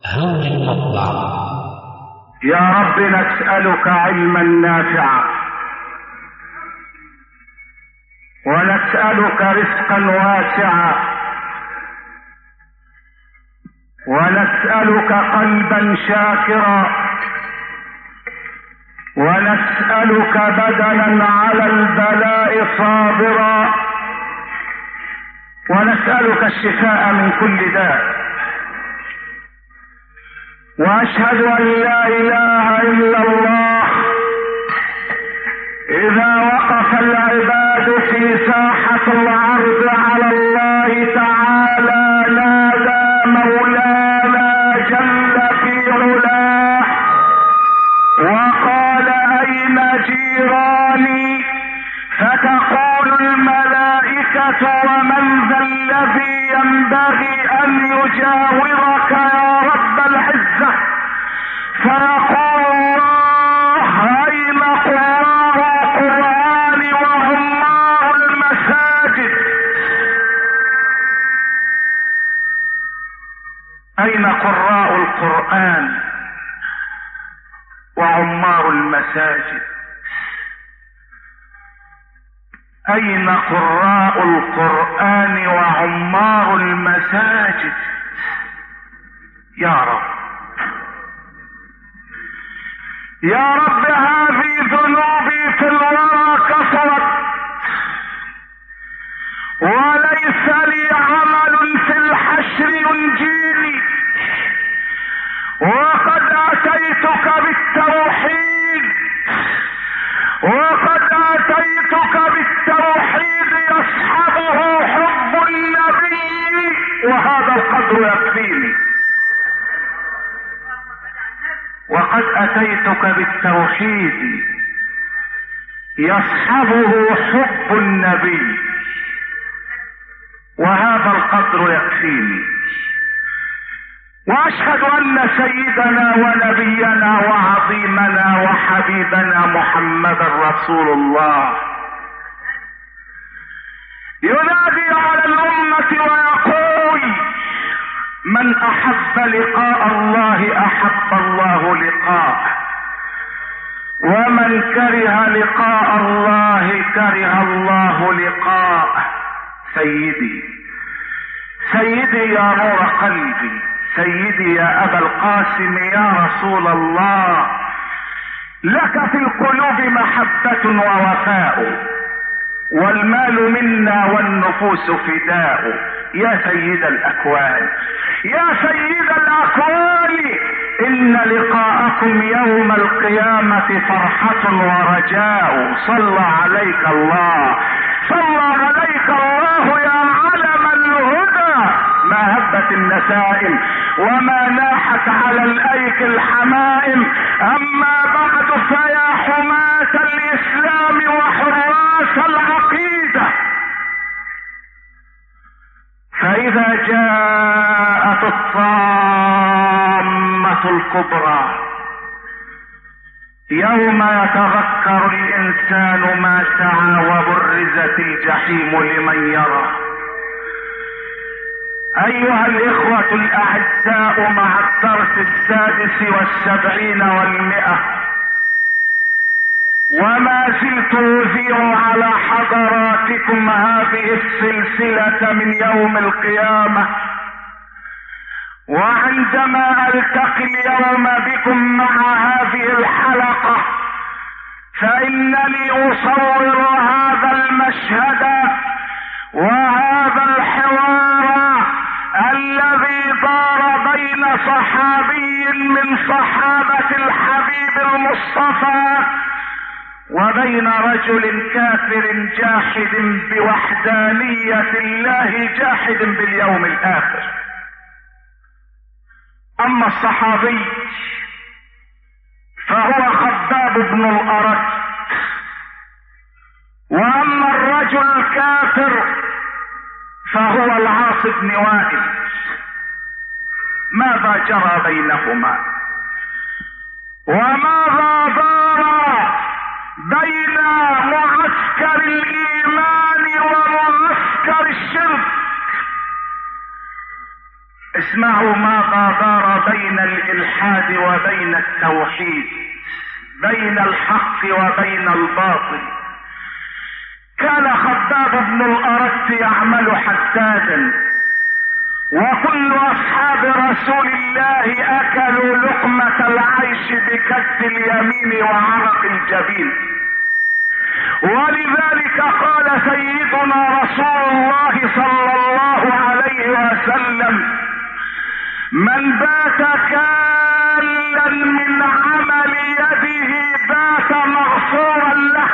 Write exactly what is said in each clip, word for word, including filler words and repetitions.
هون المطبع. يا رب نسألك علما نافعا، ونسألك رزقا واسعا، ونسألك قلبا شاكرا، ونسألك بدنا على البلاء صابرا، ونسألك الشفاء من كل داء. وأشهد أن لا إله إلا الله. إذا وقف العباد في ساحة العرض على الله تعالى نادى مولانا جل في علاه وقال أين جيراني؟ فتقول الملائكة ومن ذا الذي ينبغي أن يجاورك يا رب العزة؟ فيقول الله أين قراء القرآن وعمار المساجد؟ أين قراء القرآن وعمار المساجد؟ أين قراء القرآن وعمار المساجد؟ يا رب يا رب هذه ذنوبي في الورى كثرت، وليس لي عمل في الحشر ينجيني، وقد أتيتك بالتوحيد وقد أتيتك بالتوحيد يصحبه حب النبي، وهذا القدر يكفيني. وقد أتيتك بالتوحيد يصحبه حب النبي، وهذا القدر يكفيني. وأشهد أن سيدنا ونبينا وعظيمنا وحبيبنا محمد رسول الله ينادي على الأمة ويقول: من أحب لقاء الله أحب الله لقاءه، ومن كره لقاء الله كره الله لقاءه. سيدي سيدي يا نور قلبي، سيدي يا أبا القاسم يا رسول الله، لك في القلوب محبة ووفاء، والمال منا والنفوس فداء. يا سيد الأكوان يا سيد الأكوان، إن لقاءكم يوم القيامة فرحة ورجاء. صلى عليك الله صلى عليك الله يا علم الهدى، ما هبت النسائم وما ناحت على الأيك الحمائم. أما بعد فيا حماة الإسلام وحراس العقيدة، فإذا جاءت الطامة الكبرى يوم يتذكر الإنسان ما سعى وبرزت الجحيم لمن يرى. أيها الإخوة الأعزاء، مع الدرس السادس والسبعين والمئة، وما زلت أذيع على حضراتكم هذه السلسلة من يوم القيامة. وعندما ألتقي اليوم بكم مع هذه الحلقة فإنني أصور هذا المشهد وهذا الحوار الذي دار بين صحابي من صحابة الحبيب المصطفى وبين رجل كافر جاحد بوحدانية الله جاحد باليوم الآخر. أما الصحابي فهو خباب بن الأرت، وأما الرجل الكافر فهو العاص بن وائل. ماذا جرى بينهما وماذا دار بين معسكر الإيمان ومعسكر الشرك؟ اسمعوا ماذا دار بين الالحاد وبين التوحيد، بين الحق وبين الباطل. كان خباب بن الأرت يعمل حدادا، وكل اصحاب رسول الله اكلوا لقمة العيش بكد اليمين وعرق الجبين. ولذلك قال سيدنا رسول الله صلى الله عليه وسلم: من بات كالا من عمل يده بات مغفورا له.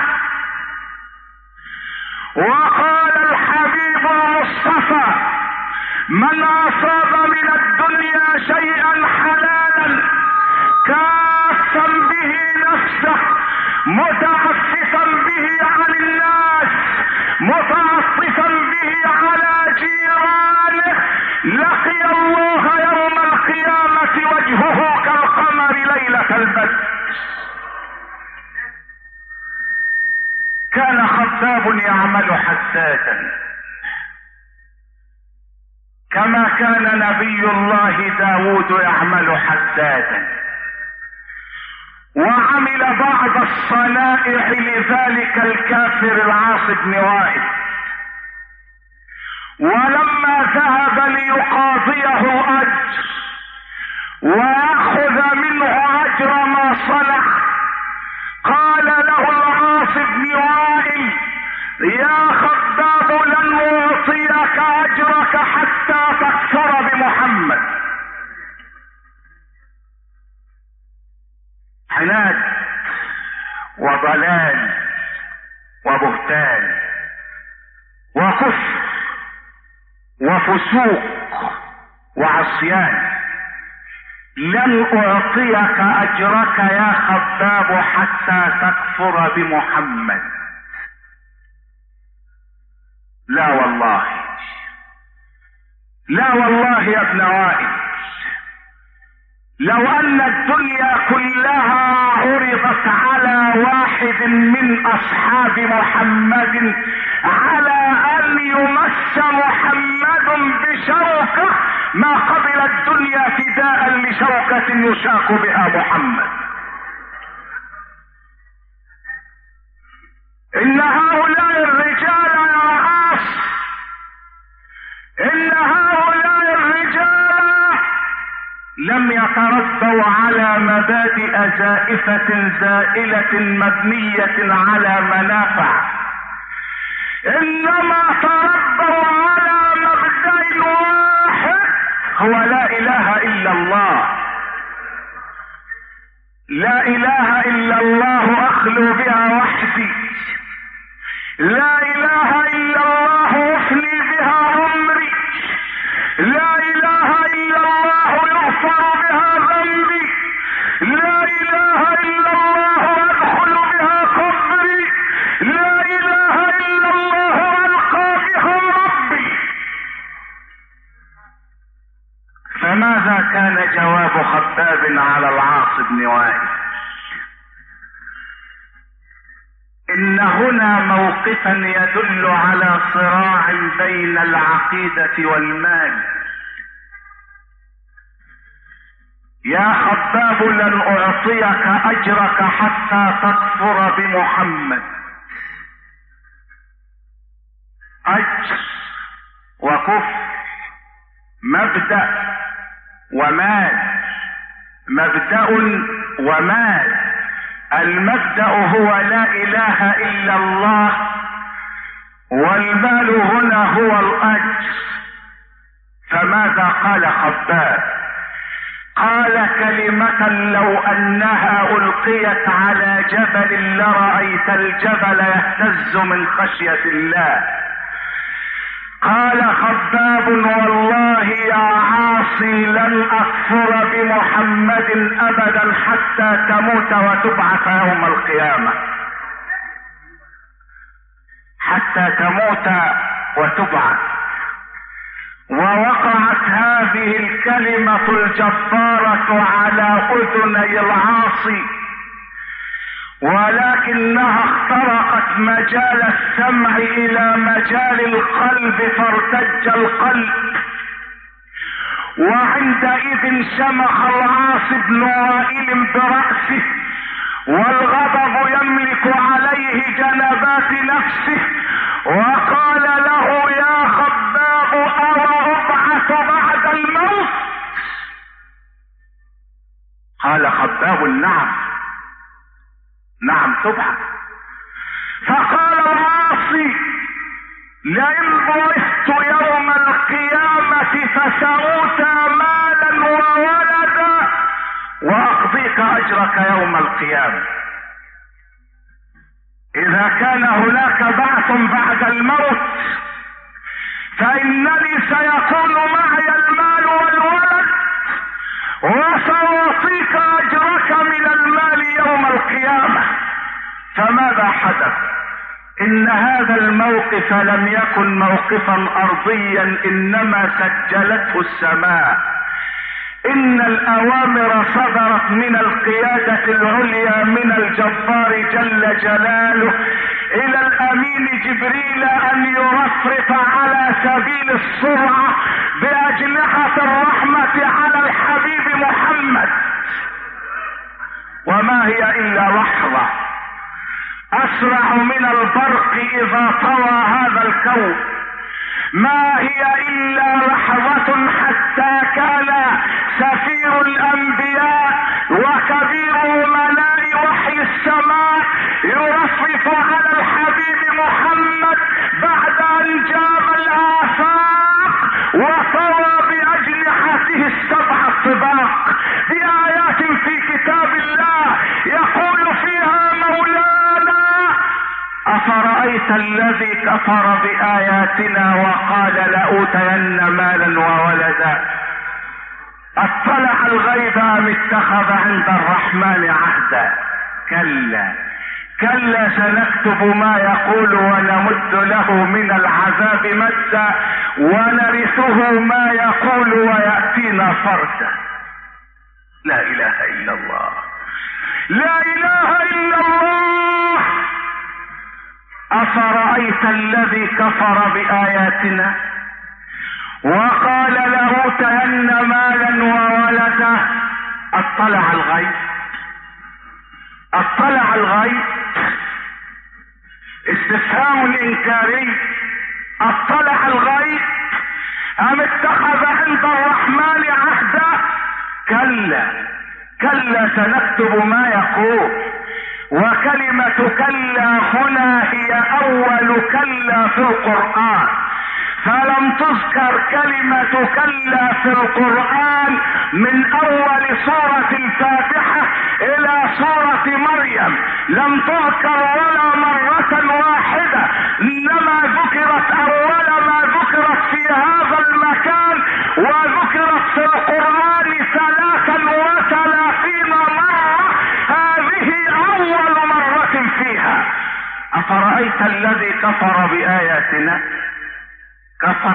وقال الحبيب المصطفى: من اصاب من الدنيا شيئا حلالا كافا به نفسه متعففا به عن الناس متعطفا به على جيرانه لقي الله يوم القيامة وجهه كالقمر ليلة البدر. كان خباب يعمل حدادا كما كان نبي الله داود يعمل حدادا، وعمل بعض الصنائع لذلك الكافر العاص بن وائل. ولما ذهب ليقاضيه الاجر ويأخذ منه اجر ما صنع، قال له العاص بن وائل: يا خباب لن اعطيك اجرك حتى تكفر بمحمد. عناد وضلال وبهتان وكفر وفسوق وعصيان. لن اعطيك اجرك يا خباب حتى تكفر بمحمد. لا والله، لا والله يا ابن وائل، لو ان الدنيا كلها عرضت على واحد من اصحاب محمد على ان يمس محمد بشوكة ما قبل الدنيا فداء لشوكة يشاق بها محمد. ان هؤلاء الرجال يا عاص، ان هؤلاء الرجال لم يتربوا على مبادئ زائفة زائلة مبنية على منافع، انما تربوا على مبدأ واحد هو لا اله الا الله. لا اله الا الله اخلو بها وحدي، لا اله الا الله افني بها عمري، لا اله الا الله يغفر بها ذنبي، لا اله الا الله ادخل بها قبري، لا اله الا الله القى بها ربي. فماذا كان جواب خباب على العاص بن وائل؟ ان هنا موقفا يدل على صراع بين العقيدة والمال. يا خباب لن اعطيك اجرك حتى تكفر بمحمد. اجر وكفر، مبدأ ومال، مبدأ ومال. المبدأ هو لا اله الا الله، والمال هنا هو الاجر. فماذا قال خباب؟ قال كلمة لو انها القيت على جبل لرأيت الجبل يهتز من خشية الله. قال خباب: والله يا عاصي لن اكفر بمحمد ابدا حتى تموت وتبعث يوم القيامة، حتى تموت وتبعث. ووقعت هذه الكلمة الجبارة على اذني العاصي، ولكنها اخترقت مجال السمع الى مجال القلب، فارتج القلب وعندئذ شمخ العاص بن وائل برأسه والغضب يملك عليه جنبات نفسه، وقال له: يا خباب أو أبعث بعد الموت؟ قال خباب: نعم نعم تبعث. فقال العاصي: لئن بعثت يوم القيامة فسأوتى مالا وولدا وأقضيك أجرك يوم القيامة. إذا كان هناك بعث بعد الموت فإنني سيكون معي المال والولد وسأعطيك أجرك من المال يوم القيامة. فماذا حدث؟ إن هذا الموقف لم يكن موقفا أرضيا، إنما سجلته السماء. إن الأوامر صدرت من القيادة العليا من الجبار جل جلاله إلى الأمين جبريل أن يرفرف على سبيل السرعة بأجنحة الرحمة على الحبيب محمد. وما هي إلا لحظة أسرع من البرق إذا طوى هذا الكون. ما هي إلا لحظة حتى كان سفير الأنبياء وكبير أمناء وحي السماء يرفرف على الحبيب محمد بعد أن جاب الآفاق وطوى بأجنحته السبع الطباق بآيات في كتاب الله يقول فيها مولانا: أفرأيت الذي كفر بآياتنا وقال لأوتين مالا وولدا اطلع الغيب أم اتخذ عند الرحمن عهدا؟ كلا كلا سنكتب ما يقول ونمد له من العذاب مدا ونرثه ما يقول ويأتينا فردا. لا إله إلا الله، لا إله إلا الله. أفرأيت الذي كفر بآياتنا وقال لأوتين مالا وولدا اطلع الغيب اطلع الغيب استفهام انكاري. اطلع الغيب ام اتخذ عند الرحمن عهدا؟ كلا كلا سنكتب ما يقول. وكلمة كلا هنا هي اول كلا في القرآن، فلم تذكر كلمة كلا في القرآن من اول سورة الفاتحة الى سورة مريم، لم تذكر ولا مرة واحدة، انما ذكرت اول ما ذكرت في هذا المكان، وذكرت في القرآن ثلاثا وثلاثين مرة، هذه اول مرة فيها. افرأيت الذي كفر بآياتنا؟ كفر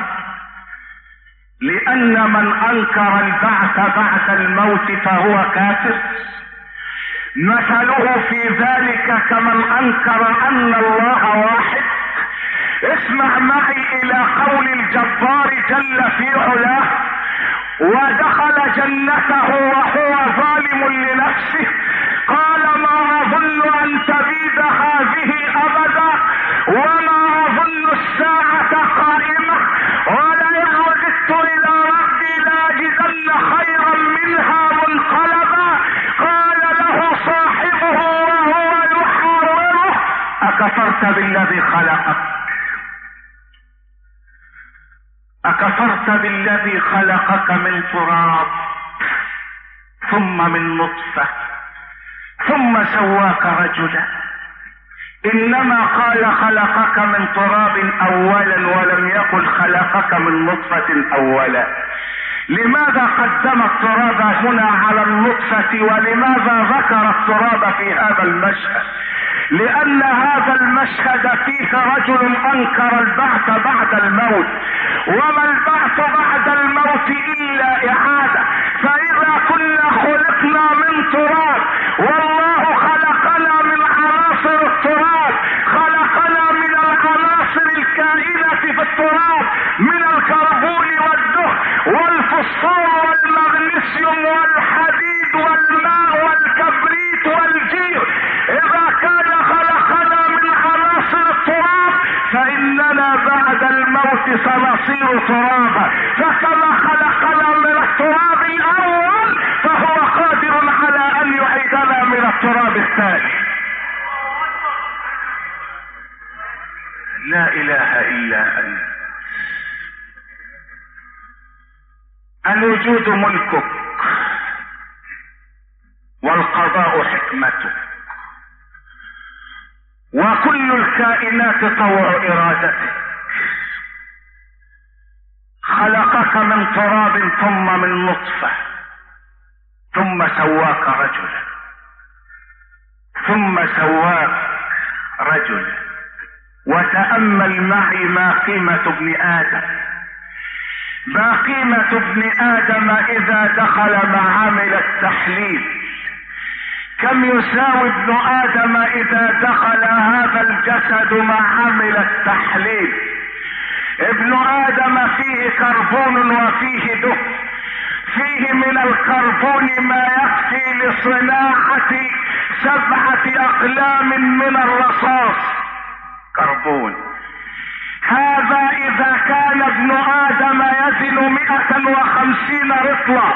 لأن من أنكر البعث بعد الموت فهو كافر. مثله في ذلك كمن أنكر أن الله واحد. اسمع معي إلى قول الجبار جل في علاه: ودخل جنته وهو ظالم لنفسه قال ما أظن أن تبيد هذه أبدا وما أظن الساعة قائمة ولئن رددت إلى ربي لأجدن خيرا منها منقلبا. قال له صاحبه وهو يحاوره: أكفرت بالذي خلقك أكفرت بالذي خلقك من تراب ثم من نطفة ثم سواك رجلا؟ انما قال خلقك من تراب اولا ولم يقل خلقك من نطفة اولا. لماذا قدم التراب هنا على النطفة ولماذا ذكر التراب في هذا المشهد؟ لان هذا المشهد فيه رجل انكر البعث بعد الموت، وما البعث بعد الموت الا اعادة. فاذا كنا خلقنا من تراب والله خلقنا من عناصر التراب، خلقنا من العناصر الكائنة في التراب من الكربون والدخن والفوسفور والفوسفور والمغنيسيوم والحديد والماء والكبريت والجير اذا كان خلقنا من عناصر التراب فاننا بعد الموت سنصير ترابا، فكما خلقنا من التراب الاول فهو قادر على ان يعيدنا من التراب الثاني. لا اله الا انت. الوجود ملكك والقضاء حكمتك، وكل الكائنات طوع ارادتك. خلقك من تراب ثم من نطفة ثم سواك رجلا ثم سواك رجلا. وتأمل معي ما قيمة ابن آدم، ما قيمة ابن آدم إذا دخل معامل التحليل، كم يساوي ابن آدم إذا دخل هذا الجسد معامل التحليل. ابن آدم فيه كربون وفيه دهن، فيه من الكربون ما يكفي لصناعة سبعة أقلام من الرصاص كربون. هذا إذا كان ابن آدم يزن مئة وخمسين رطلا،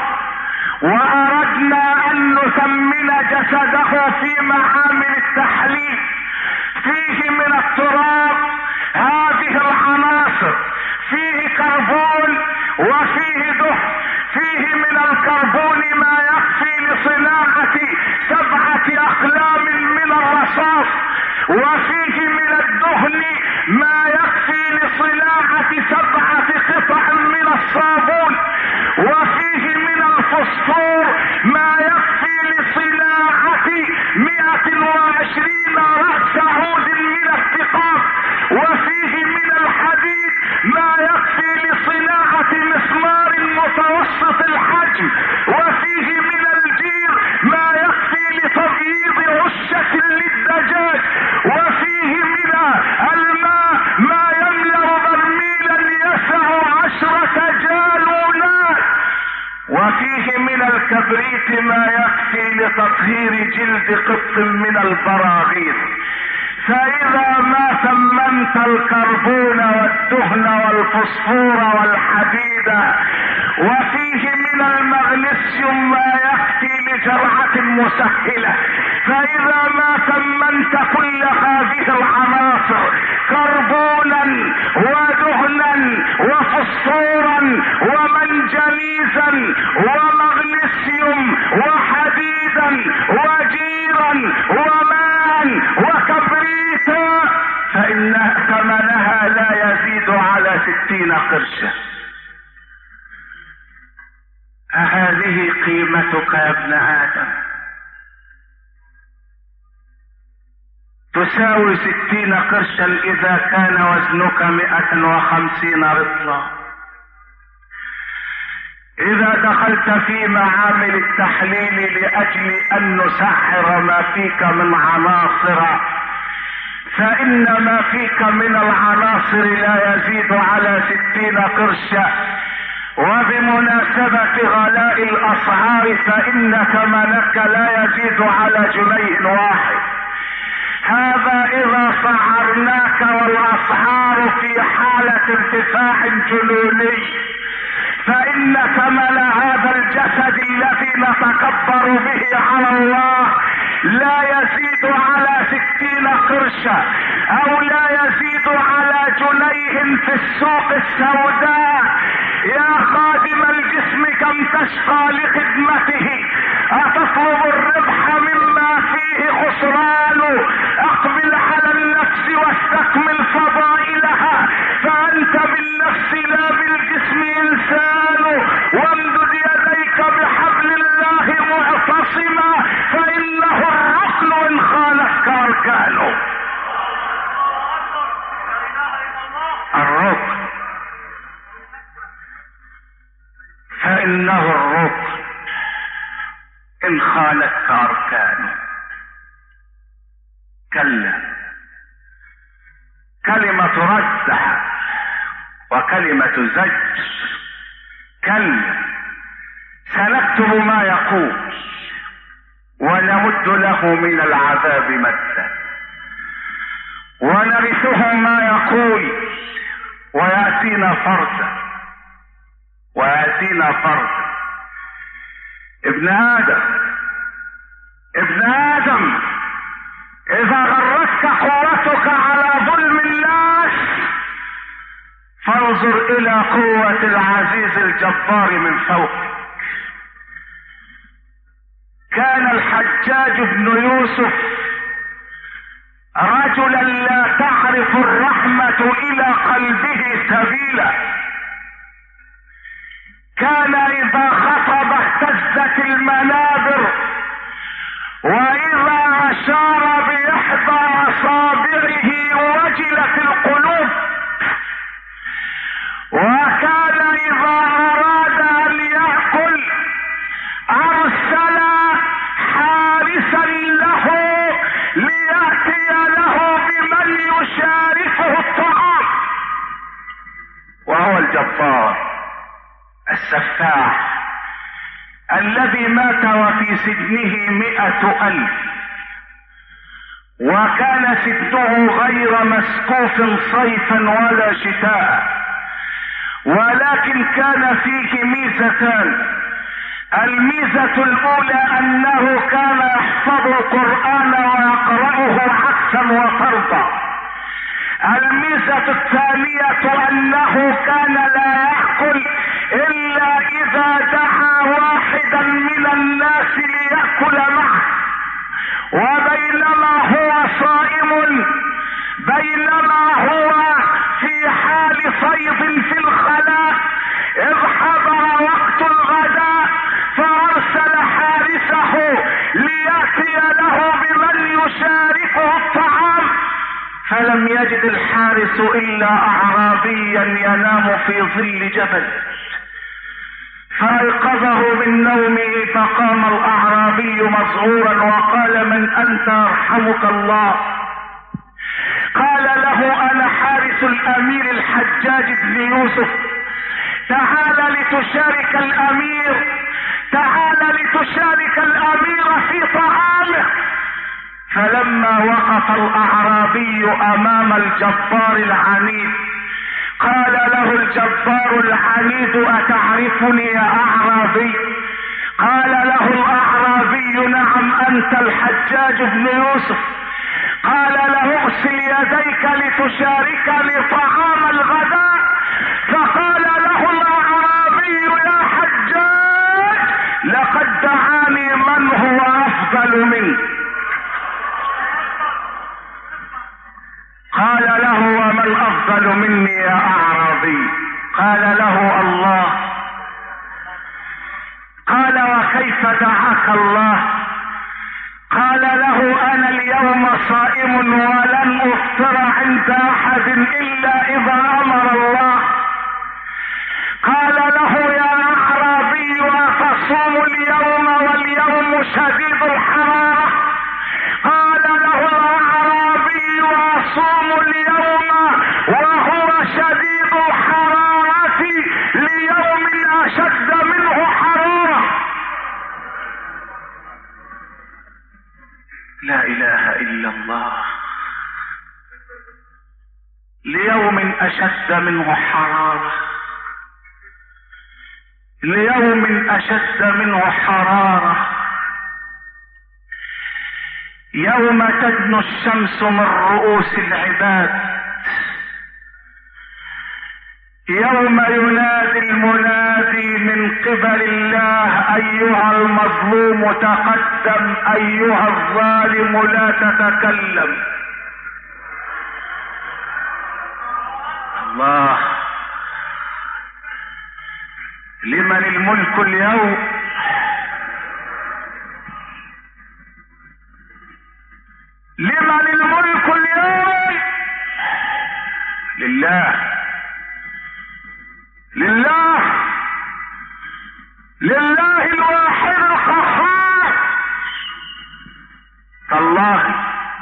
وأردنا أن نثمن جسده في معامل التحليل، فيه من التراب هذه العناصر، فيه كربون وفيه دهن، فيه من الكربون ما يكفي لصناعة سبعة أقلام من الرصاص، وفيه من الدهن ما يكفي لصناعة سبعة قطع من الصابون، وفيه من الفوسفور ما يكفي لصناعة مئة وعشرين رأس عود من الثقاب، وفيه من الحديد ما يكفي لصناعة مسمار متوسط الحجم، وفيه من الجير ما يكفي لتبييض عشة للدجاج، وفيه من الماء ما يملأ برميلا يسع عشرة جالونات، وفيه من الكبريت ما يكفي لتطهير جلد قط من البراغيث. فإذا ما ثمنت الكربون والدهن والفوسفور والحديد، وفيه من المغنيسيوم ما يكفي لجرعة مسهلة، فإذا ما ثمنت كل هذه العناصر كربونا ودهنا وفوسفورا ومنجنيزا ومغنيسيوم وحديدا وجيرا وماء وكبريتا، فإن ثمنها لا يزيد على ستين قرشا. أهذه قيمتك يا ابن آدم؟ تساوي ستين قرشا إذا كان وزنك مئة وخمسين رطلا. إذا دخلت في معامل التحليل لأجل أن نسعر ما فيك من عناصر، فإن ما فيك من العناصر لا يزيد على ستين قرشا. وبمناسبة غلاء الأسعار فإن ثمنك لا يزيد على جنيه واحد. هذا إذا سعرناك والأسعار في حالة ارتفاع جنوني، فإن ثمن هذا الجسد الذي نتكبر به على الله لا يزيد على ستين قرشا، أو لا يزيد على جنيه في السوق السوداء. يا خادم الجسم كم تشقى لخدمته، أتطلب الربح مما فيه خسران؟ أقبل على النفس واستكمل فضائلها، فأنت بالنفس لا بالجسم إنسان. وامدد يديك بحبل الله معتصما، فإنه الركن إن خالفك أركانه. الركن، فإنه الركن إن خالتك أركانه. كلا، كلمة ردع وكلمة زج. كلا ونكتب ما يقول ونمد له من العذاب مدا، ونرثه ما يقول ويأتينا فردا ويأتينا فردا. ابن آدم ابن آدم إذا غرتك قوتك على ظلم الناس فانظر إلى قوة العزيز الجبار من فوقك. كان الحجاج بن يوسف رجلا لا تعرف الرحمة إلى قلبه سبيلا. كان إذا خطب اهتزت المنابر، وإذا أشار بإحدى أصابعه وجلت القلوب. وكان إذا أراد أن يأكل أرسل حارسا له ليأتي له بمن يشاركه الطعام، وهو الجبار السفاح الذي مات وفي سجنه مئة ألف، وكان سجنه غير مسقوف صيفا ولا شتاء، ولكن كان فيه ميزتان. الميزة الأولى أنه كان يحفظ القرآن ويقرأه عكسا وفرضا. الميزة الثانية أنه كان لا يأكل إلا إذا دعا واحدا من الناس ليأكل معه. وبينما هو صائم، بينما هو في حال صيد في الخلاء، إذ حضر وقت الغداء فأرسل حارسه ليأتي له بمن يشاركه الطعام، فلم يجد الحارس إلا أعرابيا ينام في ظل جبل، فأيقظه من نومه فقام الأعرابي مذعورا وقال: من أنت يرحمك الله؟ قال له: أنا حارس الأمير الحجاج بن يوسف، تعال لتشارك الأمير، تعال لتشارك الأمير في طعامه. فلما وقف الأعرابي أمام الجبار العنيد قال له الجبار العنيد: أتعرفني يا أعرابي؟ قال له الأعرابي: نعم، أنت الحجاج بن يوسف. قال له: اغسل يديك لتشاركني طعام الغداء. فقال له الأعرابي: يا حجاج، لقد دعاني من هو أفضل منك. قال له: ومن أفضل مني يا أعرابي؟ قال له: الله. قال: وكيف دعاك الله؟ قال له: أنا اليوم صائم ولن أفطر عند أحد إلا إذا أمر الله. قال له: يا أعرابي، أتصوم اليوم واليوم شديد الحرارة؟ قال له الأعرابي: أصوم اليوم وهو شديد الحرارة ليوم أشد منه حرارة. لا إله إلا الله. ليوم أشد منه حرارة، ليوم أشد منه حرارة، يوم تدنو الشمس من رؤوس العباد، يوم ينادي المنادي من قبل الله: أيها المظلوم تقدم، أيها الظالم لا تتكلم. الله. لمن الملك اليوم؟ لمن الملك اليوم؟ لله، لله، لله الواحد القهار. تالله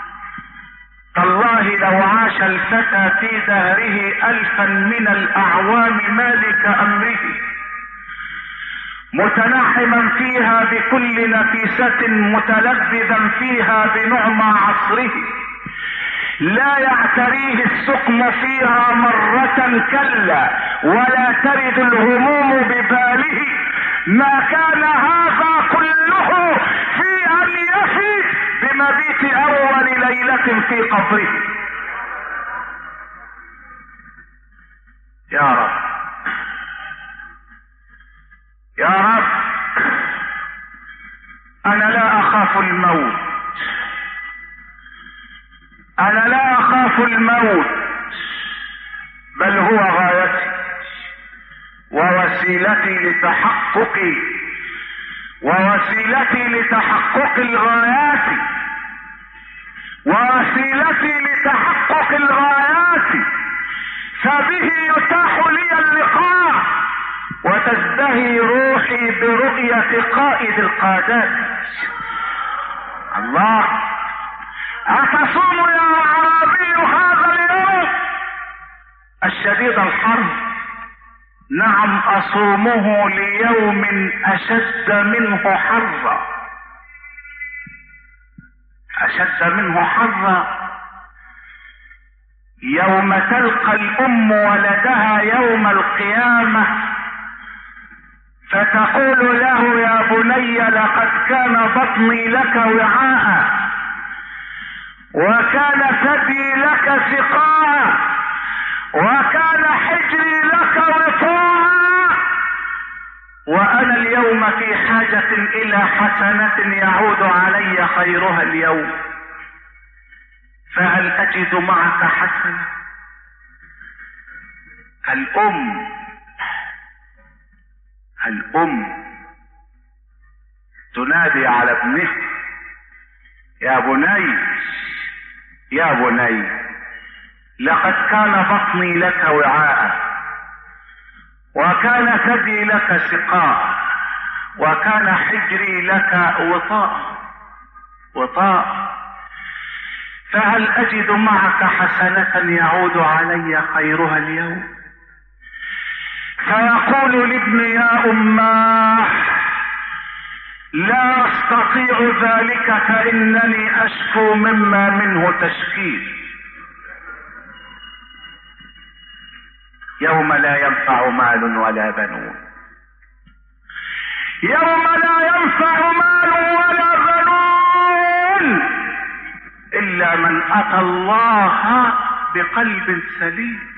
تالله لو عاش الفتى في دهره ألفا من الأعوام مالك أمره، متنعما فيها بكل نفيسة، متلذذا فيها بنعمى عصره، لا يعتريه السقم فيها مرة كلا، ولا ترد الهموم بباله. ما كان هذا كله في ان يفي بمبيت اول ليلة في قبره. يا رب يا رب، انا لا اخاف الموت، انا لا اخاف الموت، بل هو غايتي ووسيلتي لتحققي ووسيلتي لتحقق الغايات ووسيلتي لتحقق الغايات فبه يتاح لي اللقاء وتزدهي روحي برؤية قائد القادات. الله، أتصوم يا أعرابي هذا اليوم الشديد الحر؟ نعم أصومه ليوم أشد منه حرا، أشد منه حرا، يوم تلقى الأم ولدها يوم القيامة فتقول له يا بني لقد كان بطني لك وعاء، وكان ثدي لك سقاء، وكان حجري لك وطاء، وانا اليوم في حاجة الى حسنة يعود علي خيرها اليوم، فهل اجد معك حسنة؟ الام الام تنادي على ابنه يا بني يا بني لقد كان بطني لك وعاء، وكان ثدي لك سقاء، وكان حجري لك وطاء وطاء، فهل اجد معك حسنة يعود علي خيرها اليوم؟ فيقول لابن يا اماه لا استطيع ذلك فانني اشكو مما منه تشكيل. يوم لا ينفع مال ولا بنون، يوم لا ينفع مال ولا بنون الا من اتى الله بقلب سليم.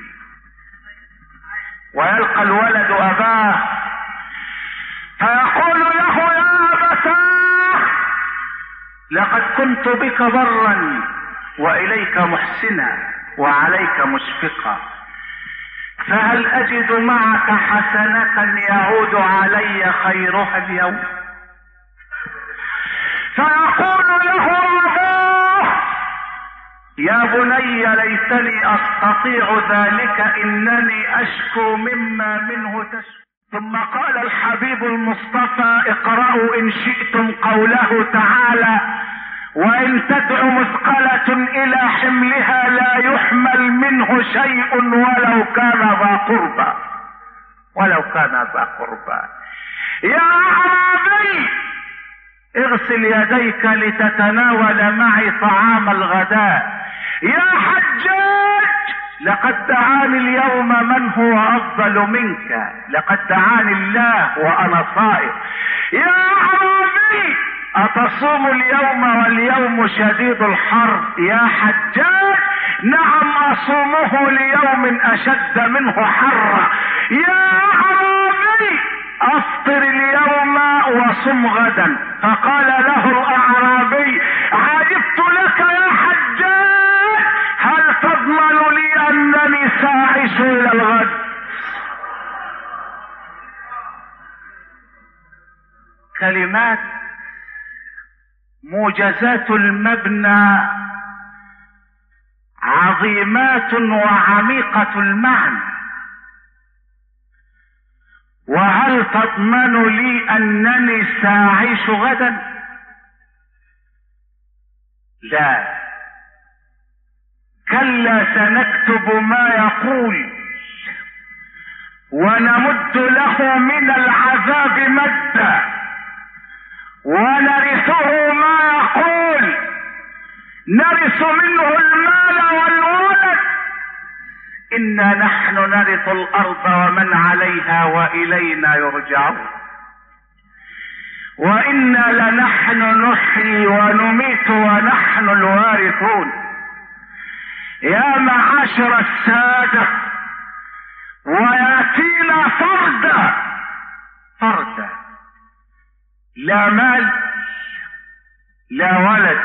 ويلقى الولد اباه فيقول له يا ابتاه لقد كنت بك برا واليك محسنا وعليك مشفقا، فهل اجد معك حسنة يعود علي خيرها اليوم؟ فيقول له ابوه يا بني ليتني استطيع ذلك انني اشكو مما منه تشكو. ثم قال الحبيب المصطفى اقرأوا ان شئتم قوله تعالى وان تدع مثقلة الى حملها لا يحمل منه شيء ولو كان ذا قربى ولو كان ذا قربى. يا اعرابي اغسل يديك لتتناول معي طعام الغداء. يا حجاج لقد دعاني اليوم من هو افضل منك، لقد دعاني الله وانا صائم. يا اعرابي اتصوم اليوم واليوم شديد الحر؟ يا حجاج نعم اصومه ليوم اشد منه حرا. يا اعرابي افطر اليوم وصم غدا. فقال له الاعرابي عجبت لك يا حجاج، هل تضمن لي انني ساعش الى الغد؟ كلمات موجزات المبنى عظيمات وعميقة المعنى. وهل تضمن لي انني ساعيش غدا؟ لا، كلا سنكتب ما يقول ونمد له من العذاب مدا ونرثه ما يقول، نرث منه المال والولد. إنا نحن نرث الأرض ومن عليها وإلينا يرجعون، وإنا لنحن نحيي ونميت ونحن الوارثون. يا معاشر السادة، ويأتينا فردا فردا، لا مال، لا ولد،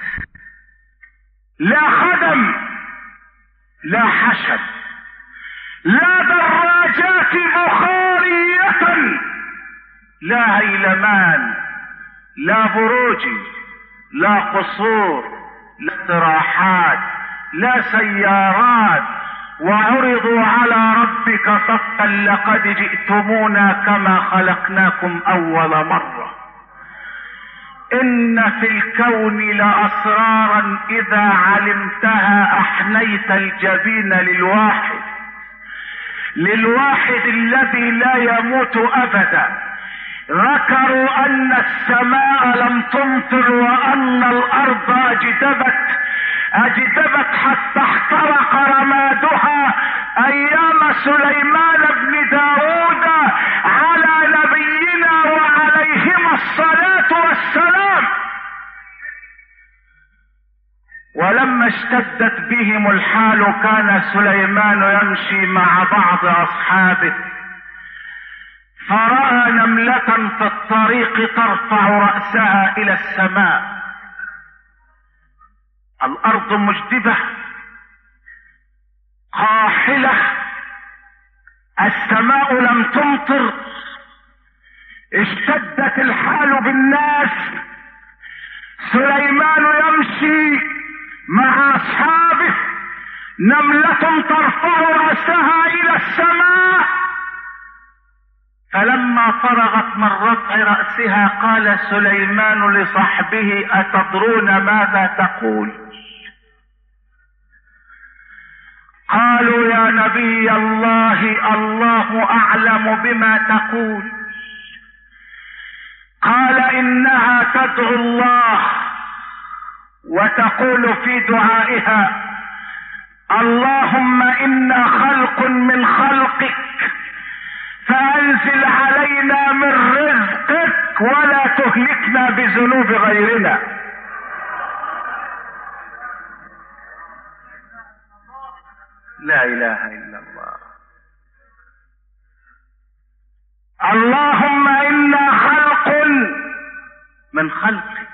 لا خدم، لا حشد، لا دراجات بخارية، لا هيلمان، لا بروج، لا قصور، لا استراحات، لا سيارات. وعرضوا على ربك صفا لقد جئتمونا كما خلقناكم اول مرة. ان في الكون لاسرارا اذا علمتها احنيت الجبين للواحد، للواحد الذي لا يموت ابدا. ذكروا ان السماء لم تمطر وان الارض اجدبت اجدبت حتى احترق رمادها ايام سليمان بن داود على نبينا وعليهما الصلاة والسلام. ولما اشتدت بهم الحال كان سليمان يمشي مع بعض اصحابه، فرأى نملة في الطريق ترفع رأسها الى السماء. الارض مجدبة قاحلة، السماء لم تمطر، اشتدت الحال بالناس. سليمان يمشي مع اصحابه، نملة ترفع رأسها الى السماء. فلما فرغت من رفع رأسها قال سليمان لصحبه: أتدرون ماذا تقول؟ قالوا: يا نبي الله، الله أعلم بما تقول. قال: إنها تدعو الله وتقول في دعائها: اللهم إنا خلق من خلقك فأنزل علينا من رزقك ولا تهلكنا بذنوب غيرنا. لا إله إلا الله. اللهم إنا خلق من خلقك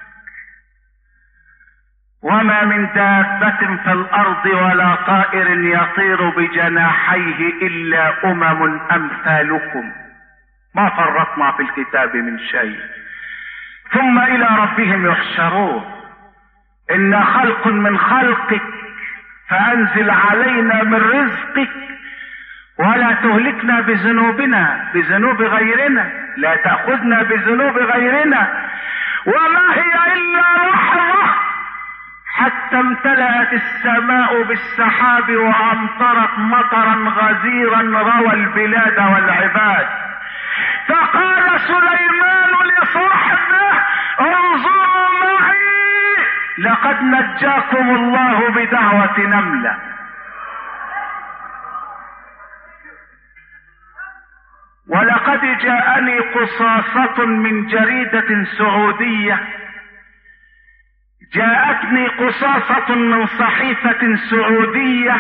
وما من دابة في الأرض ولا طائر يطير بجناحيه إلا أمم أمثالكم ما فرطنا في الكتاب من شيء ثم إلى ربهم يحشرون. إنا خلق من خلقك فأنزل علينا من رزقك ولا تهلكنا بذنوبنا بذنوب غيرنا، لا تأخذنا بذنوب غيرنا. وما هي إلا لحظة حتى امتلأت السماء بالسحاب وأمطرت مطرا غزيرا روى البلاد والعباد. فقال سليمان لصاحبه: انظروا معي لقد نجاكم الله بدعوة نملة. ولقد جاءني قصاصة من جريدة سعودية، جاءتني قصاصة من صحيفة سعودية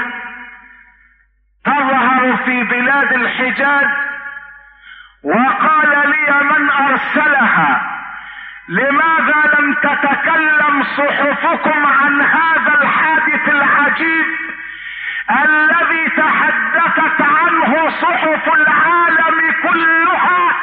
تظهر في بلاد الحجاز، وقال لي من أرسلها: لماذا لم تتكلم صحفكم عن هذا الحادث العجيب الذي تحدثت عنه صحف العالم كلها؟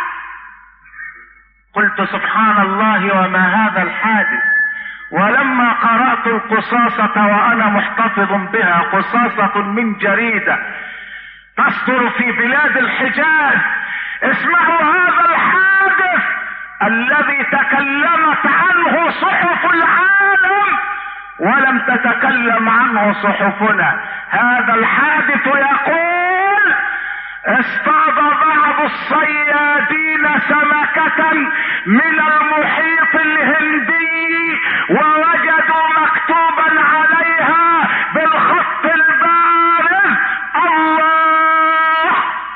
قلت: سبحان الله، وما هذا الحادث؟ ولما قرأت القصاصة وأنا محتفظ بها، قصاصة من جريدة تصدر في بلاد الحجاز، اسمعوا هذا الحادث الذي تكلمت عنه صحف العالم ولم تتكلم عنه صحفنا. هذا الحادث يقول: اصطاد بعض الصيادين سمكة من المحيط الهندي ووجدوا مكتوبا عليها بالخط البارز الله.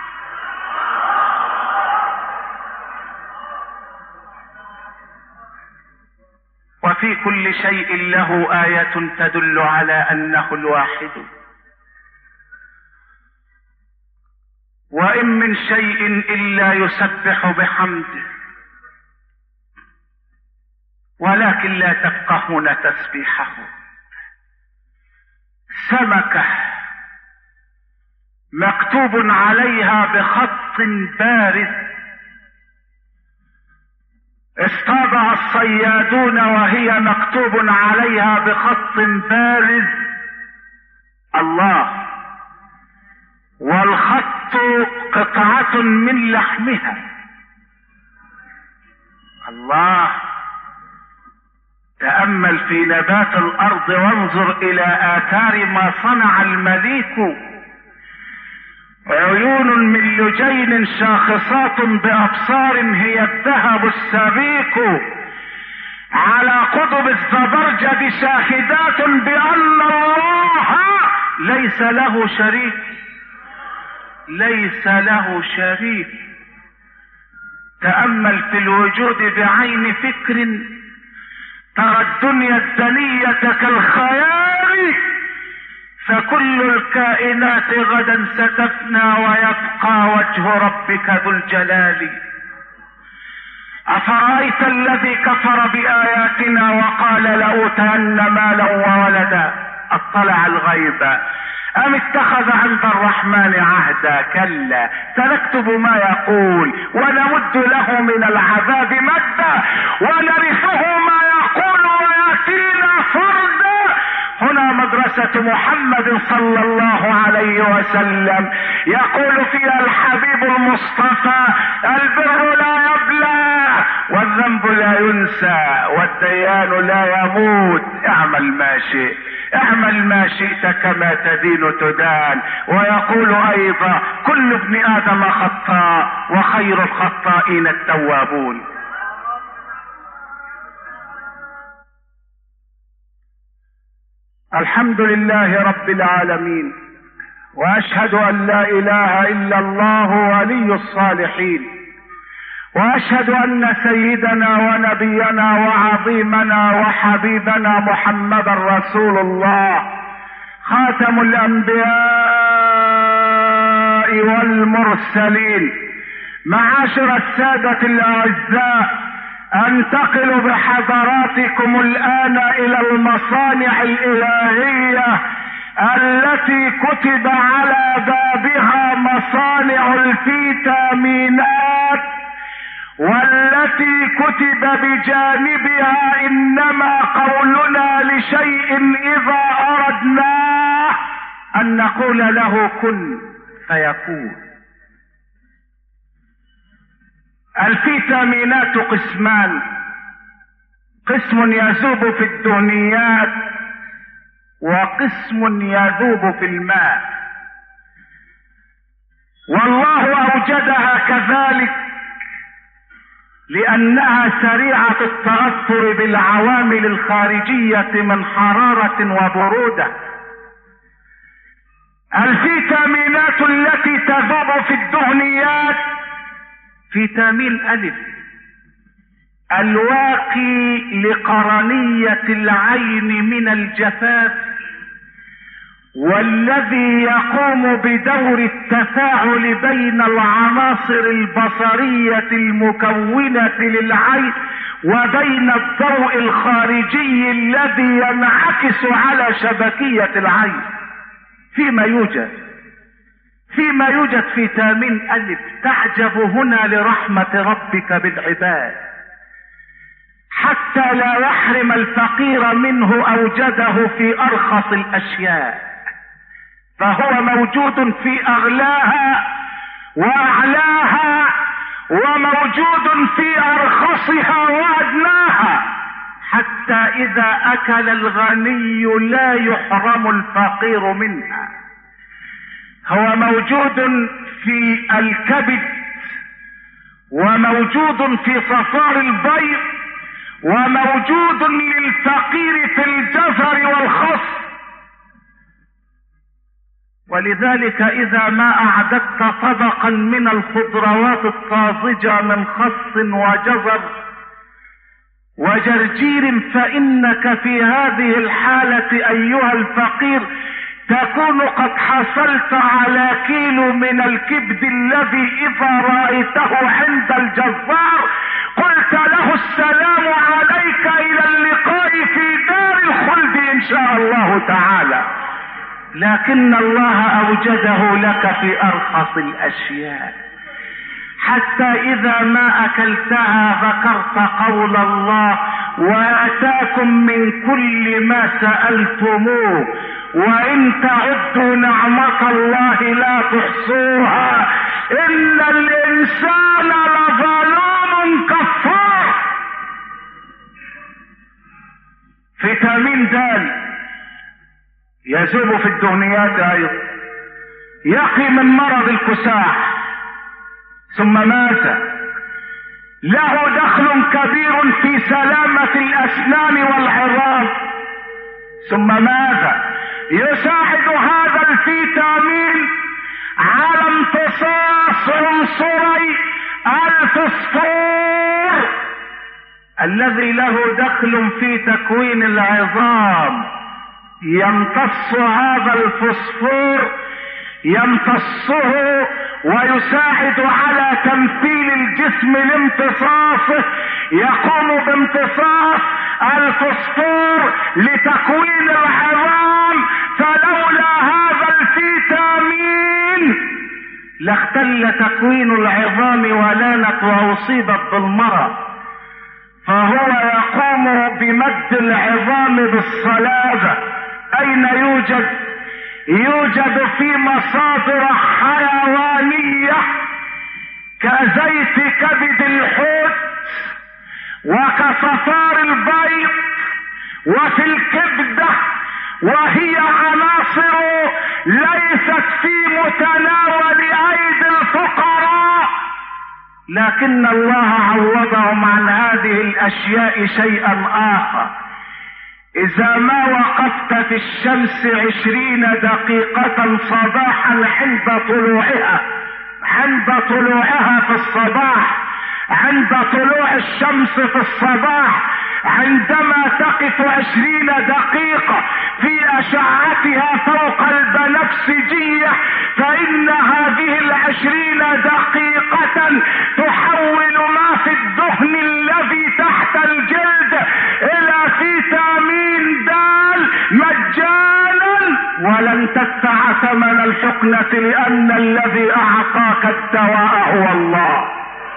وفي كل شيء له آية تدل على أنه الواحد. وإن من شيء إلا يسبح بحمده ولكن لا تفقهون تسبيحه. سمكة مكتوب عليها بخط بارز اصطادها الصيادون وهي مكتوب عليها بخط بارز الله، والخط قطعة من لحمها. الله. تأمل في نبات الأرض وانظر إلى آثار ما صنع المليك. عيون من لجين شاخصات بأبصار هي الذهب السبيك، على قضب الزبرجد شاهدات بأن الله ليس له شريك. ليس له شريك. تأمل في الوجود بعين فكر ترى الدنيا الدنية كالخيال، فكل الكائنات غدا ستفنى ويبقى وجه ربك ذو الجلال. أفرأيت الذي كفر بآياتنا وقال لأوتين مالا وولدا اطلع الغيب أم اتخذ عند الرحمن عهدا؟ كلا سنكتب ما يقول ونمد له من العذاب مدا ونرثه ما يقول ويأتينا فردا. هنا مدرسة محمد صلى الله عليه وسلم يقول فيها الحبيب المصطفى: البر لا يبلى والذنب لا ينسى والديان لا يموت. اعمل ما شئت اعمل ما شئت كما تدين تدان. ويقول ايضا: كل ابن ادم خطاء وخير الخطائين التوابون. الحمد لله رب العالمين، واشهد ان لا اله الا الله ولي الصالحين، واشهد ان سيدنا ونبينا وعظيمنا وحبيبنا محمدا رسول الله خاتم الانبياء والمرسلين. معاشر السادة الاعزاء، انتقل بحضراتكم الان الى المصانع الالهية التي كتب على بابها مصانع الفيتامينات، والتي كتب بجانبها: انما قولنا لشيء اذا اردناه ان نقول له كن فيكون. الفيتامينات قسمان: قسم يذوب في الدهنيات وقسم يذوب في الماء، والله اوجدها كذلك لانها سريعة التأثر بالعوامل الخارجية من حرارة وبرودة. الفيتامينات التي تذوب في الدهنيات: فيتامين ألف الواقي لقرنية العين من الجفاف، والذي يقوم بدور التفاعل بين العناصر البصرية المكونة للعين وبين الضوء الخارجي الذي ينعكس على شبكية العين. فيما يوجد فيما يوجد فيتامين ألف. تعجب هنا لرحمة ربك بالعباد، حتى لا يحرم الفقير منه أوجده في أرخص الأشياء، فهو موجود في أغلاها وأعلاها، وموجود في أرخصها وأدناها، حتى إذا أكل الغني لا يحرم الفقير منها. هو موجود في الكبد، وموجود في صفار البيض، وموجود للفقير في الجزر والخس. ولذلك اذا ما اعددت طبقا من الخضروات الطازجة من خس وجزر وجرجير، فانك في هذه الحالة ايها الفقير تكون قد حصلت على كيلو من الكبد الذي اذا رأيته عند الجزار قلت له السلام عليك الى اللقاء في دار الخلد ان شاء الله تعالى. لكن الله اوجده لك في ارخص الاشياء، حتى اذا ما اكلتها ذكرت قول الله: واتاكم من كل ما سألتموه وان تعدوا نعمة الله لا تحصوها ان الانسان لظلوم كفار. فيتامين د يذوب في الدهنيات ايضا، يقي من مرض الكساح. ثم ماذا؟ له دخل كبير في سلامة الاسنان والعظام. ثم ماذا؟ يساعد هذا الفيتامين على امتصاص عنصري الفوسفور الذي له دخل في تكوين العظام. يمتص هذا الفوسفور، يمتصه ويساعد على تمثيل الجسم لامتصاصه، يقوم بامتصاص الفوسفور لتكوين العظام. فلولا هذا الفيتامين لاختل تكوين العظام ولانت واصيبت بالمرض. فهو يقوم بمد العظام بالصلابة. اين يوجد؟ يوجد في مصادر حيوانية كزيت كبد الحوت وكصفار البيض وفي الكبدة، وهي عناصر ليست في متناول ايدي الفقراء، لكن الله عوضهم عن هذه الاشياء شيئا اخر. اذا ما وقفت في الشمس عشرين دقيقة صباحا عند طلوعها عند طلوعها في الصباح عند طلوع الشمس في الصباح، عندما تقف عشرين دقيقة في اشعتها فوق البنفسجية، فان هذه العشرين دقيقة تحول ما في الدهن الذي تحت الجلد الى فيتامين د مجانا، ولن تدفع ثمن الحقنة لان الذي اعطاك الدواء هو الله.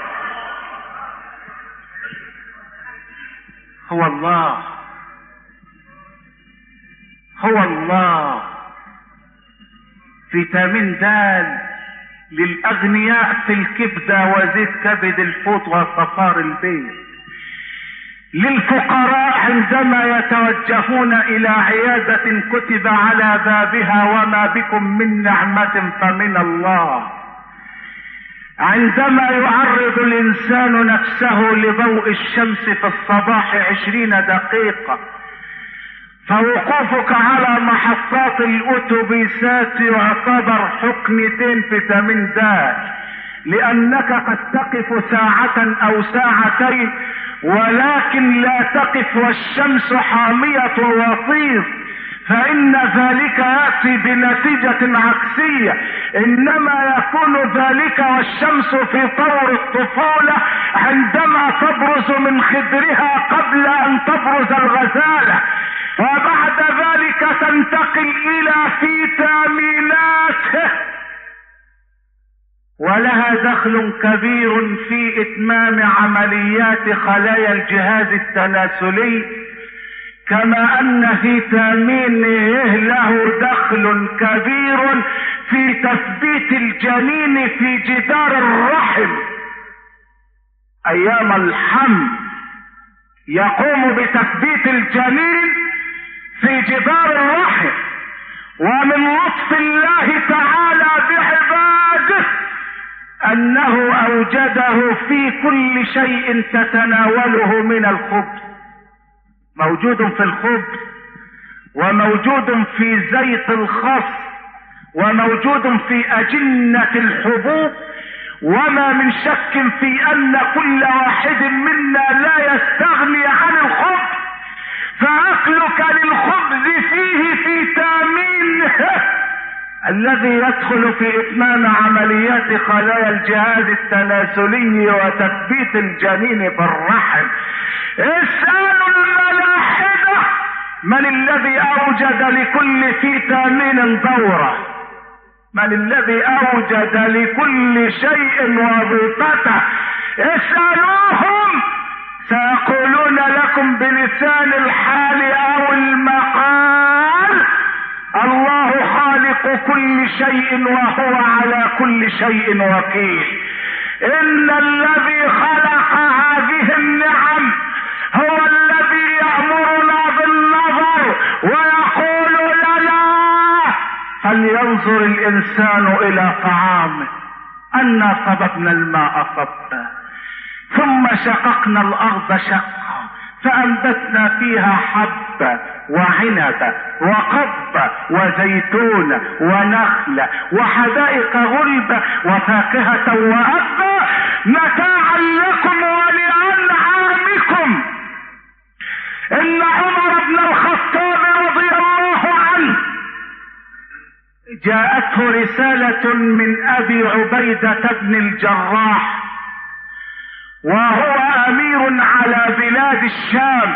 هو الله هو الله. فيتامين د للاغنياء في الكبدة وزيت كبد الحوت وصفار البيض. للفقراء عندما يتوجهون الى عيادة كتب على بابها وما بكم من نعمة فمن الله. عندما يعرض الانسان نفسه لضوء الشمس في الصباح عشرين دقيقة، فوقوفك على محطات الاتوبيسات يعتبر حقنتين فيتامين د، لانك قد تقف ساعة او ساعتين ولكن لا تقف والشمس حامية وطير، فان ذلك يأتي بنتيجة عكسية. انما يكون ذلك والشمس في طور الطفولة عندما تبرز من خدرها قبل ان تبرز الغزالة، وبعد ذلك تنتقل الى فيتامينات ولها دخل كبير في اتمام عمليات خلايا الجهاز التناسلي، كما ان فيتامين له دخل كبير في تثبيت الجنين في جدار الرحم ايام الحمل. يقوم بتثبيت الجنين في جدار الرحم، ومن لطف الله تعالى بعباده انه اوجده في كل شيء تتناوله من الخبز، موجود في الخبز وموجود في زيت الخس وموجود في اجنة الحبوب، وما من شك في ان كل واحد منا لا يستغني عن الخبز، فاكلك للخبز فيه فيتامين الذي يدخل في اتمام عمليات خلايا الجهاز التناسلي وتثبيت الجنين في الرحم. اسألوا الملاحدة من الذي اوجد لكل فيتامين دورة، من الذي اوجد لكل شيء وظيفته. اسألوهم سيقولون لكم بلسان الحال او المقال الله خالق كل شيء وهو على كل شيء وكيل. ان الذي خلق هذه النعم هو الذي يأمرنا بالنظر ويقول لنا فلينظر الانسان الى طعامه انا صببنا الماء صبا ثم شققنا الارض شقا فانبتنا فيها حبا وعنبا وقبا وزيتونا ونخلا وحدائق غلبا وفاكهة وأبا متاعا لكم ولأنعامكم. إن عمر بن الخطاب رضي الله عنه جاءته رسالة من أبي عبيدة بن الجراح وهو أمير على بلاد الشام،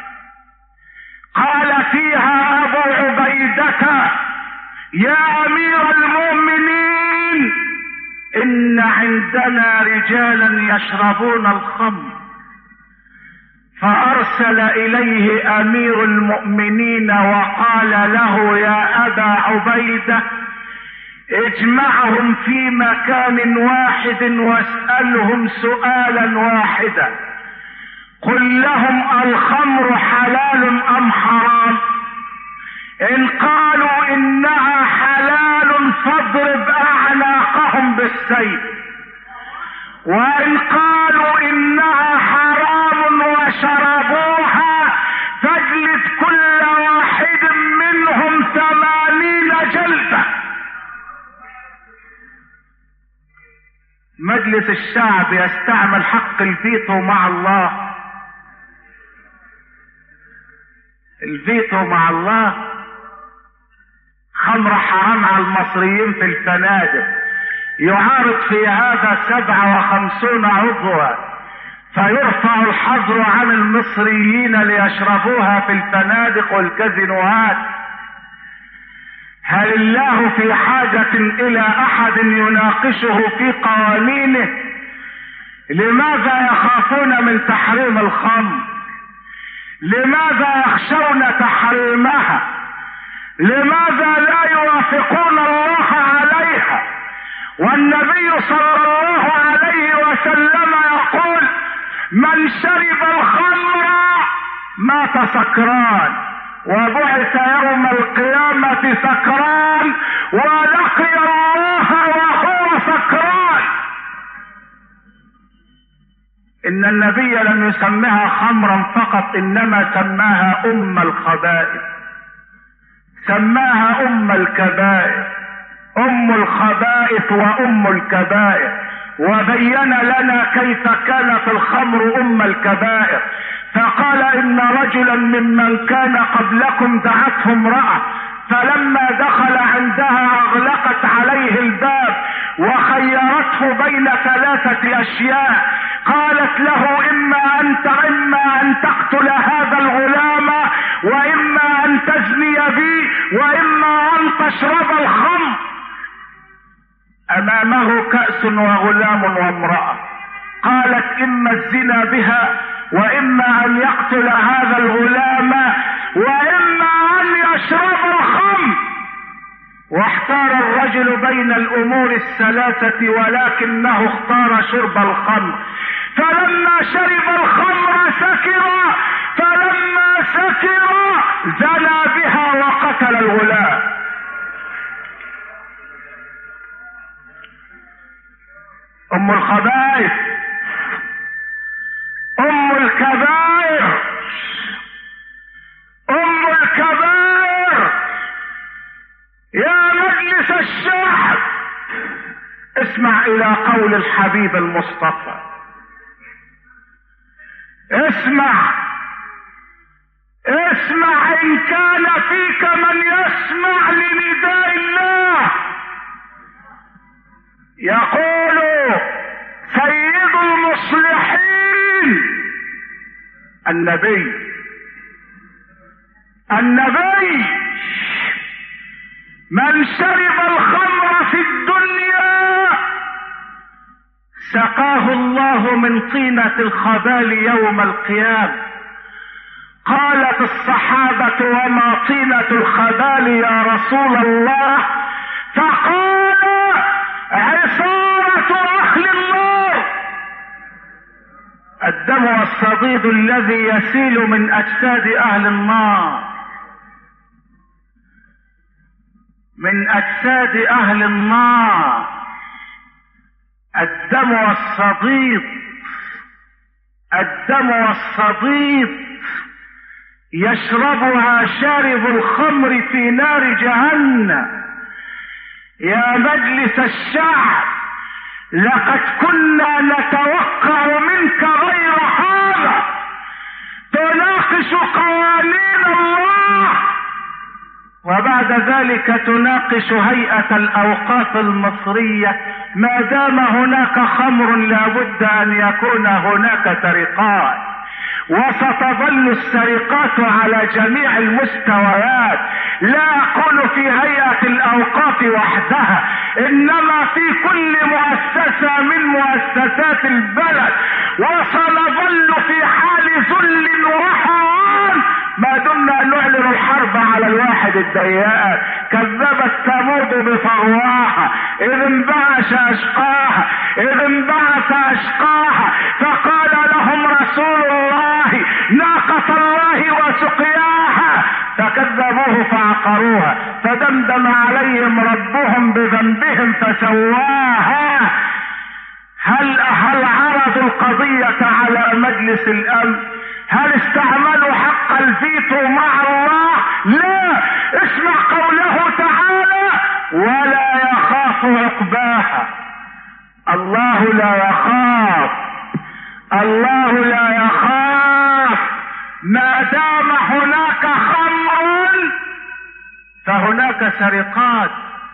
قال فيها أبو عبيدة يا أمير المؤمنين إن عندنا رجالا يشربون الخمر. فأرسل إليه أمير المؤمنين وقال له يا أبا عبيدة اجمعهم في مكان واحد واسألهم سؤالا واحدا، قل لهم الخمر حلال ام حرام؟ ان قالوا انها حلال فاضرب اعناقهم بالسيف، وان قالوا انها حرام وشربوها فاجلد كل واحد منهم ثمانين جلدة. مجلس الشعب يستعمل حق الفيتو مع الله، الفيتو مع الله. خمر حرام على المصريين في الفنادق، يعارض في هذا سبعة وخمسون عضوا فيرفع الحظر عن المصريين ليشربوها في الفنادق والكازينوهات. هل الله في حاجة الى احد يناقشه في قوانينه؟ لماذا يخافون من تحريم الخمر؟ لماذا يخشون تحريمها؟ لماذا لا يوافقون الله عليها؟ والنبي صلى الله عليه وسلم يقول من شرب الخمر مات سكران وبعث يوم القيامة سكران ولقي الله وهو سكران. ان النبي لم يسمها خمرا فقط، انما سماها ام الخبائث، سماها ام الكبائر، ام الخبائث وام الكبائر، وبين لنا كيف كانت الخمر ام الكبائر. فقال ان رجلا ممن كان قبلكم دعته امرأة فلما دخل عندها اغلقت عليه الباب وخيرته بين ثلاثة اشياء، قالت له اما انت اما ان تقتل هذا الغلام واما ان تزني بي واما ان تشرب الخمر. امامه كأس وغلام وامرأة، قالت اما الزنا بها واما ان يقتل هذا الغلام واما ان يشرب الخمر. واحتار الرجل بين الامور الثلاثة ولكنه اختار شرب الخمر. فلما شرب الخمر سكر، فلما سكر زنى بها وقتل الغلام. الخبائث، ام الكبائر، ام الكبائر. يا مجلس الشعب اسمع الى قول الحبيب المصطفى، اسمع اسمع ان كان فيك من يسمع لنداء الله. يقول سيد المصلحين النبي النبي من شرب الخمر في الدنيا سقاه الله من طينة الخبال يوم القيامة. قالت الصحابة وما طينة الخبال يا رسول الله؟ فقال عصارة أهل النار، الدم والصديد الذي يسيل من أجساد أهل النار، من أجساد أهل النار، الدم والصديد، الدم والصديد يشربها شارب الخمر في نار جهنم. يا مجلس الشعب لقد كنا نتوقع منك غير هذا، تناقش قوانين الله وبعد ذلك تناقش هيئة الأوقاف المصرية. ما دام هناك خمر لابد أن يكون هناك سرقات، وستظل السرقات على جميع المستويات. لا أقول في هيئة الأوقاف وحدها، إنما في كل مؤسسة من مؤسسات البلد، وسنظل في حال ذل وهوان ما دمنا نعلن الحرب على الواحد الديان. كذبت ثمود بطغواها إذ انبعث أشقاها إذ انبعث أشقاها فقال لهم رسول الله ناقة الله وسقياها فكذبوه فعقروها فدمدم عليهم ربهم بذنبهم فسواها. هل هل عرضوا القضية على مجلس الأمن؟ هل استعملوا حق الفيتو مع الله؟ لا. اسمع قوله تعالى ولا يخاف عقباها. الله لا يخاف، الله لا يخاف. ما دام هناك خمر فهناك سرقات.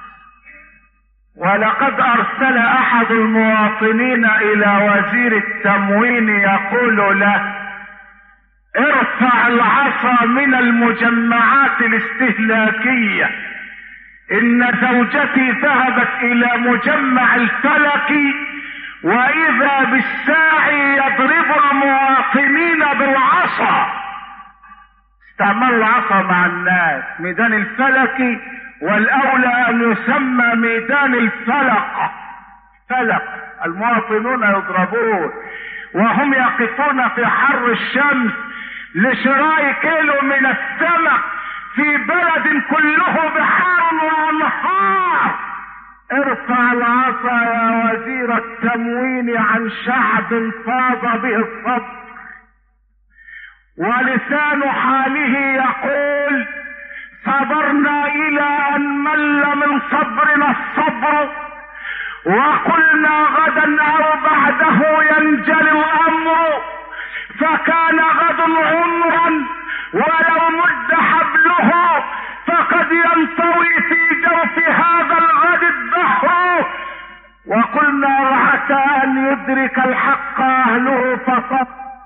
ولقد ارسل احد المواطنين الى وزير التموين يقول له ارفع العصا من المجمعات الاستهلاكية. ان زوجتي ذهبت الى مجمع الفلكي واذا بالساعي يضرب المواطنين بالعصا. استعملوا العصا مع الناس. ميدان الفلكي والاولى ان يسمى ميدان الفلق. فلق المواطنون يضربون وهم يقفون في حر الشمس لشراء كيلو من السمك في بلد كله بحار وانهار. ارفع العصا يا وزير التموين عن شعب فاض به الصبر، ولسان حاله يقول صبرنا الى ان مل من صبرنا الصبر وقلنا غدا او بعده ينجلي الامر فكان غد عمرا ولو مد حبله فقد ينطوي في جوف هذا الغد الدهر وقلنا عسى ان يدرك الحق اهله فصبر.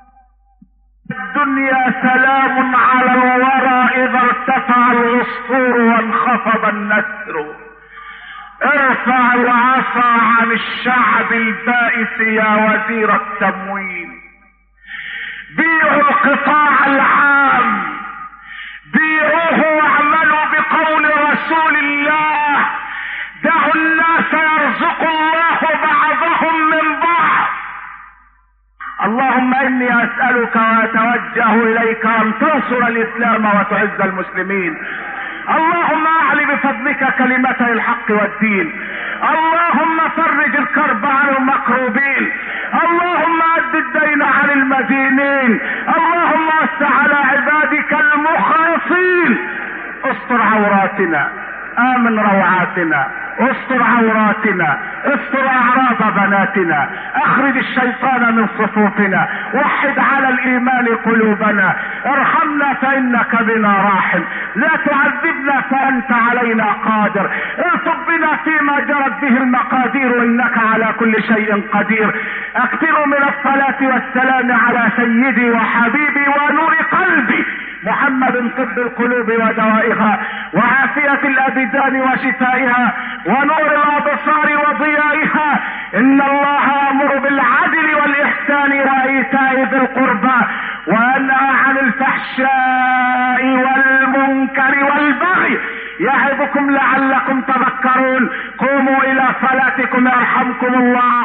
الدنيا سلام على الورى اذا ارتفع العصفور وانخفض النسر. ارفع العصا عن الشعب البائس يا وزير التموين. بيعوا القطاع العام، بيعوه واعملوا بقول رسول الله دعوا الناس يرزق الله بعضهم من بعض. اللهم اني اسألك واتوجه اليك ان تنصر الاسلام وتعز المسلمين اللهم اعل بفضلك كلمتي الحق والدين. اللهم فرج الكرب عن المكروبين. اللهم اد الدين عن المدينين. اللهم وسع على عبادك المخلصين. استر عوراتنا، امن روعاتنا، استر عوراتنا، استر اعراض بناتنا، اخرج الشيطان من صفوفنا، وحد على الايمان قلوبنا، ارحمنا فانك بنا راحم، لا تعذبنا فانت علينا قادر، ارفق بنا فيما جرت به المقادير انك على كل شيء قدير. اكثروا من الصلاة والسلام على سيدي وحبيبي ونور قلبي محمد، طب القلوب ودوائها، وعافية الابدان وشفائها، ونور الابصار وضيائها. ان الله يأمر بالعدل والاحسان وايتاء ذي القربى، وينهى عن الفحشاء والمنكر والبغي، يعظكم لعلكم تذكرون. قوموا الى صلاتكم يرحمكم الله.